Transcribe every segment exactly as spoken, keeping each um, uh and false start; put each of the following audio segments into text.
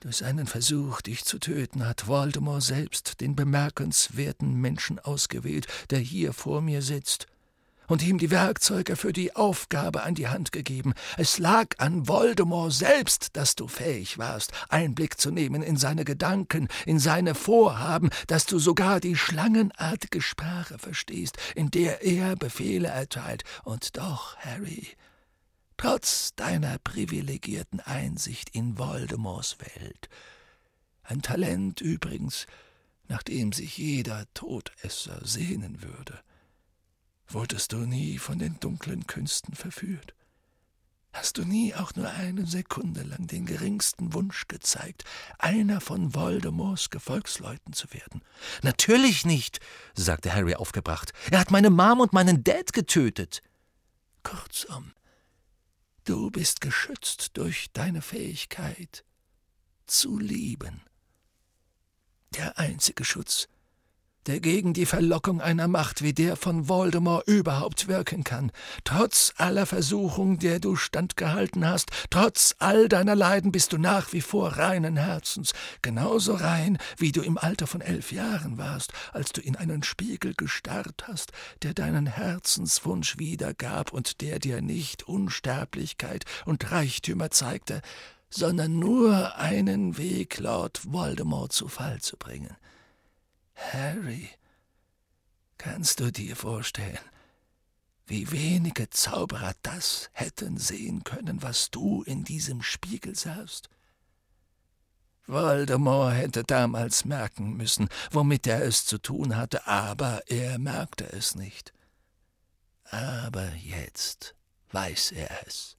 Durch seinen Versuch, dich zu töten, hat Voldemort selbst den bemerkenswerten Menschen ausgewählt, der hier vor mir sitzt, und ihm die Werkzeuge für die Aufgabe an die Hand gegeben. Es lag an Voldemort selbst, dass du fähig warst, Einblick zu nehmen in seine Gedanken, in seine Vorhaben, dass du sogar die schlangenartige Sprache verstehst, in der er Befehle erteilt. Und doch, Harry, trotz deiner privilegierten Einsicht in Voldemorts Welt, ein Talent übrigens, nach dem sich jeder Todesser sehnen würde, wurdest du nie von den dunklen Künsten verführt? Hast du nie auch nur eine Sekunde lang den geringsten Wunsch gezeigt, einer von Voldemorts Gefolgsleuten zu werden? »Natürlich nicht«, sagte Harry aufgebracht. »Er hat meine Mom und meinen Dad getötet.« »Kurzum, du bist geschützt durch deine Fähigkeit zu lieben. Der einzige Schutz, der gegen die Verlockung einer Macht wie der von Voldemort überhaupt wirken kann. Trotz aller Versuchung, der du standgehalten hast, trotz all deiner Leiden bist du nach wie vor reinen Herzens, genauso rein, wie du im Alter von elf Jahren warst, als du in einen Spiegel gestarrt hast, der deinen Herzenswunsch wiedergab und der dir nicht Unsterblichkeit und Reichtümer zeigte, sondern nur einen Weg, Lord Voldemort zu Fall zu bringen. Harry, kannst du dir vorstellen, wie wenige Zauberer das hätten sehen können, was du in diesem Spiegel sahst? Voldemort hätte damals merken müssen, womit er es zu tun hatte, aber er merkte es nicht. Aber jetzt weiß er es.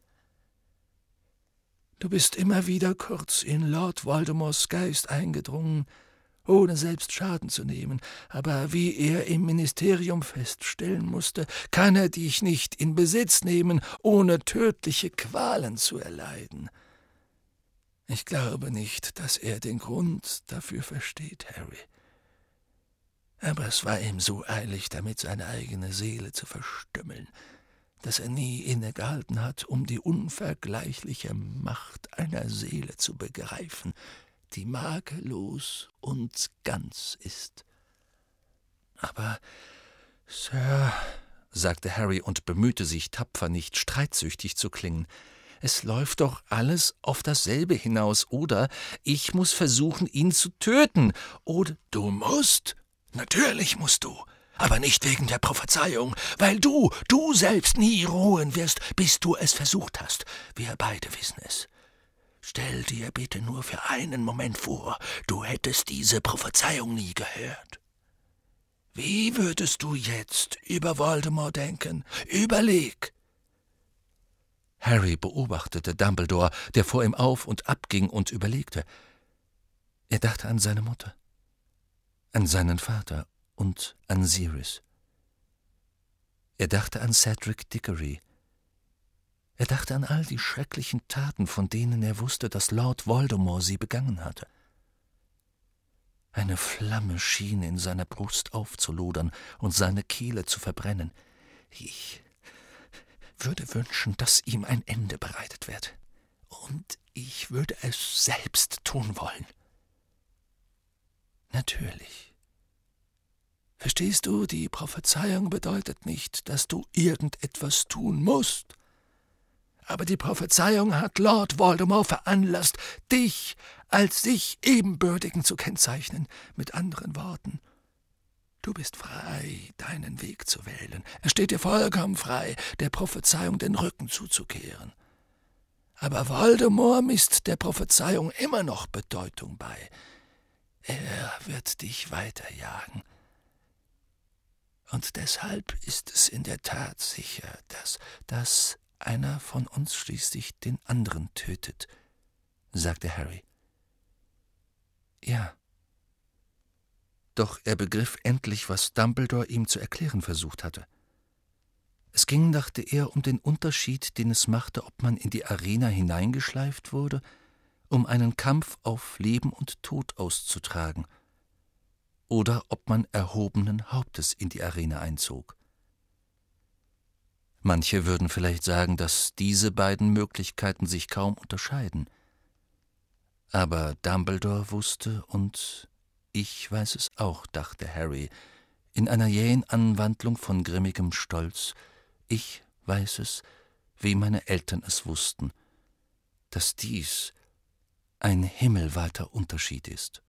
Du bist immer wieder kurz in Lord Voldemorts Geist eingedrungen, ohne selbst Schaden zu nehmen, aber wie er im Ministerium feststellen musste, kann er dich nicht in Besitz nehmen, ohne tödliche Qualen zu erleiden. Ich glaube nicht, dass er den Grund dafür versteht, Harry. Aber es war ihm so eilig, damit seine eigene Seele zu verstümmeln, dass er nie innegehalten hat, um die unvergleichliche Macht einer Seele zu begreifen, die makellos und ganz ist. »Aber, Sir«, sagte Harry und bemühte sich tapfer, nicht streitsüchtig zu klingen, »es läuft doch alles auf dasselbe hinaus, oder ich muss versuchen, ihn zu töten, oder...« »Du musst, natürlich musst du, aber nicht wegen der Prophezeiung, weil du, du selbst nie ruhen wirst, bis du es versucht hast. Wir beide wissen es. Stell dir bitte nur für einen Moment vor, du hättest diese Prophezeiung nie gehört. Wie würdest du jetzt über Voldemort denken? Überleg!« Harry beobachtete Dumbledore, der vor ihm auf und ab ging, und überlegte. Er dachte an seine Mutter, an seinen Vater und an Sirius. Er dachte an Cedric Diggory. Er dachte an all die schrecklichen Taten, von denen er wusste, dass Lord Voldemort sie begangen hatte. Eine Flamme schien in seiner Brust aufzulodern und seine Kehle zu verbrennen. Ich würde wünschen, dass ihm ein Ende bereitet wird. Und ich würde es selbst tun wollen. Natürlich. Verstehst du, die Prophezeiung bedeutet nicht, dass du irgendetwas tun musst. Aber die Prophezeiung hat Lord Voldemort veranlasst, dich als sich Ebenbürtigen zu kennzeichnen. Mit anderen Worten, du bist frei, deinen Weg zu wählen. Es steht dir vollkommen frei, der Prophezeiung den Rücken zuzukehren. Aber Voldemort misst der Prophezeiung immer noch Bedeutung bei. Er wird dich weiterjagen. Und deshalb ist es in der Tat sicher, dass das einer von uns schließlich den anderen tötet«, sagte Harry. »Ja.« Doch er begriff endlich, was Dumbledore ihm zu erklären versucht hatte. Es ging, dachte er, um den Unterschied, den es machte, ob man in die Arena hineingeschleift wurde, um einen Kampf auf Leben und Tod auszutragen, oder ob man erhobenen Hauptes in die Arena einzog. Manche würden vielleicht sagen, dass diese beiden Möglichkeiten sich kaum unterscheiden. Aber Dumbledore wusste, und ich weiß es auch, dachte Harry, in einer jähen Anwandlung von grimmigem Stolz, ich weiß es, wie meine Eltern es wussten, dass dies ein himmelweiter Unterschied ist.